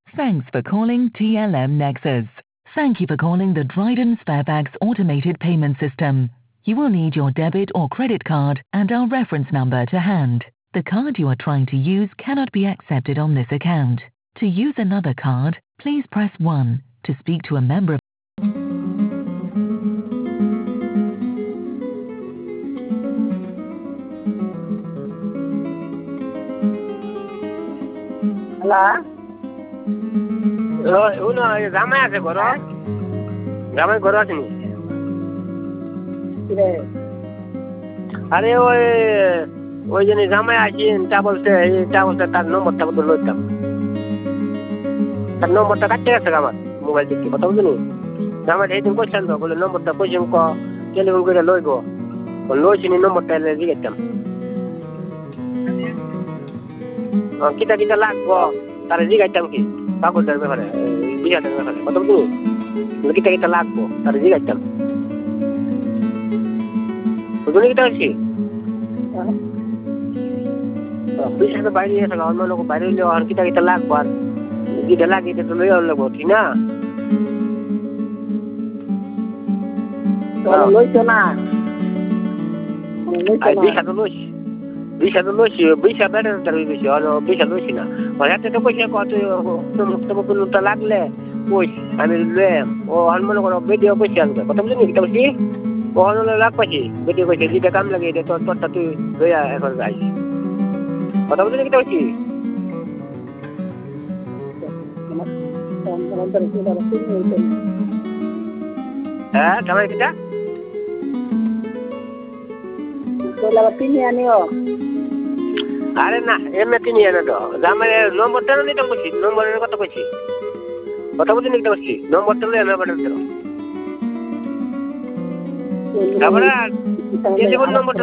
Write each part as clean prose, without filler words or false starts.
Thanks for calling TLM Nexus. Thank you for calling the Dryden Sparebags automated payment system. You will need your debit or credit card and our reference number to hand. The card you are trying to use cannot be accepted on this account. To use another card, please press 1. To speak to a member of Hello? uno জামাই আছে ঘৰত জামাই ঘৰত আছে নি কিরে? আরে ওই জন্য জামাই আসেন তা বলছে তার নম্বরটা বলতে লইতাম তার নম্বরটা কাটতে গেছে আমার মোবাইল থেকে কথা বুঝলি জামাই এইদিন কইছেন তো বলে নম্বরটা কইছেন টেলিফোন করে লইব লইছিনি নম্বরটা এলে জিজ্ঞাসতাম কিতা কিতা লাগবো তারা জিজ্ঞাসতাম কি কাগজের ব্যাপারে বিয়াটার ব্যাপারে কথা বুঝলি কিতা কিতা লাগবো তারা জিজ্ঞাসতাম বুঝলি কিতা হচ্ছে বিশাল বাইরে এসে অন্য লোক বাইরে হইলে আর কিতা কিতা লাগবো আর যেটা লাগে এটা তো লইয়া লাগবো ঠিক না লইছো না বিশা বেড়ে বেশি বিশা লইছি না হাতে তো কইছে কত মুক্তটা লাগলে কইস আমি লইম ও মনে করো ভিডিও কইছি আনবে কথা বুঝলি কিতা বলছি ও লাগ পাচ্ছি ভিডিও কইছে যেটা কাম লাগে এটা তোরটা তুই লইয়া এখন যাই কথা বুঝলি কিতা বলছি হ্যাঁ কেমন কিতা কিনে আনিও আরে না এমনি কিনে আনো তো জামাই নম্বরটা নিতে বলছি নম্বরের কথা কইছি কথা বুঝলি কিতা বলছি নম্বরটা লইয়া না বাড়াতে তারপরে টেলিফোন নম্বরটা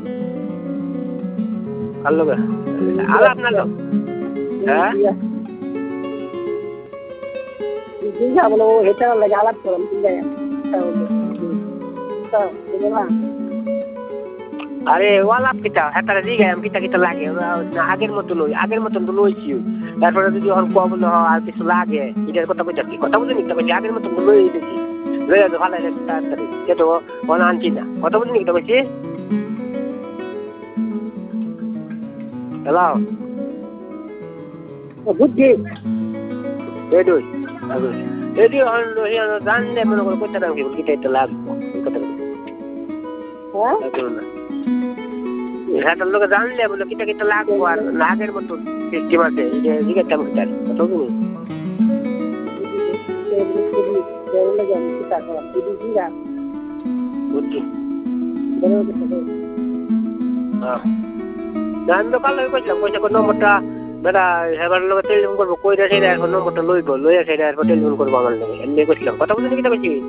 হ্যালো আলো আপনার লোক হ্যাঁ বলো এটা লাগে আলাপ করলাম আরে ওয়ালাপ কিতা হেতারা জিগাই আমি কিতা কিতা লাগে আগের মতন তো লইছি তারপরে যদি ওর কবল আর কিছু লাগে এটার কথা কইতা কি কথা বুঝলি কিতা বলছি আগের মতন তো লই দিছি লইয়া তো ভালো লাগে তাড়াতাড়ি কেতো কোন আনছি না কথা বুঝলি কিতা বলছি হ্যালো বুঝছি এডি জানলে মনে করো কইতে না কিতা এটা লাগবো কথা হ্যাঁ হ্যাঁ লোকে জানলে বলে কিতা কিতা লাগবো আর আগের মতন সিস্টেম আছে জিজ্ঞাসা করতে কথা বুঝলি বুঝছি আমি তো কাল কইছিলাম পয়সা নম্বরটা বেটা হেবার লোক টেলিফোন করবো কইরা সেটা এখন নম্বরটা লইয়া সেটা টেলিফোন করবো আমার লোক এমনি কইছিলাম কথা বুঝলি কিতা বলছি